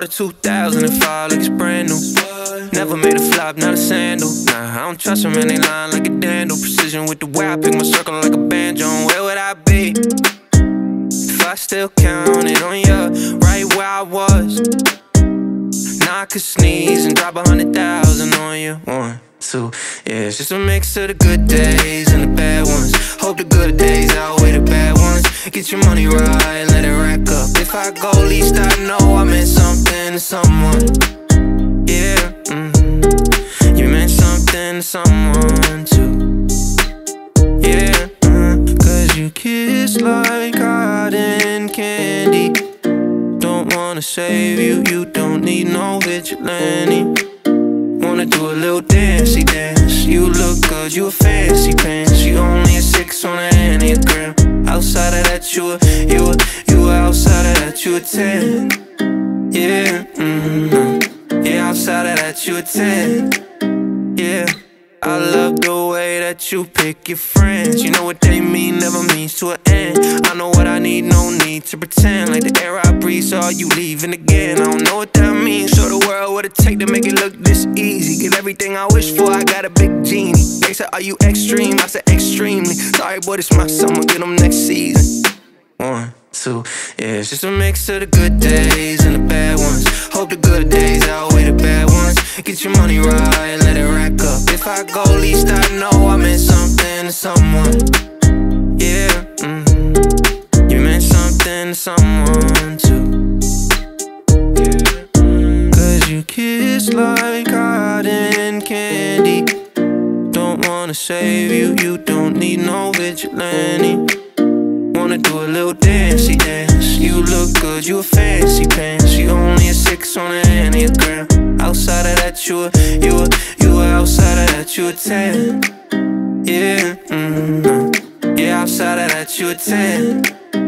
a 2005 like it's brand new. Never made a flop, not a sandal. Nah, I don't trust them and they lying like a dandle. Precision with the way I pick my circle like a banjo. Where would I be if I still counted on you right where I was? Now I could sneeze and drop 100,000 on you. 1, 2, yeah, it's just a mix of the good days and the bad ones. Hope the good days outweigh the bad ones. Get your money right, let it rack up. If I go, at least I know I meant something to someone. Yeah, you meant something to someone too. Yeah, cause you kiss like cotton candy. Don't wanna save you, you don't need no vigilante. Wanna do a little dancey dance. You look good, you a fancy pants. You only a 6 on the Enneagram. Outside of that, you outside of that, you a 10. Yeah, yeah, outside of that, you a 10. Yeah, I love the way that you pick your friends. You know what they mean, never means to an end. I know what I need, no need to pretend. Like the air I breathe, so are you leaving again? I don't know what that means. Show the world what it take to make it look this easy. Get everything I wish for, I got a big genie. They said, are you extreme? I said, extremely. Sorry, boy, this my summer, get them next season. 1, 2, yeah, it's just a mix of the good days and the bad ones. Hope the good days outweigh the bad ones. Get your money right, let it rack up. If I go, at least I know I meant something to someone. Yeah, you meant something to someone too. Yeah, cause you kiss like cotton candy. Don't wanna save you, you don't need no vigilante. Wanna do a little dancey dance. You look good, you a fancy pants. You only a 6 on the Enneagram. Outside of that, you outside of that, you a 10. Yeah, yeah, outside of that, you a 10.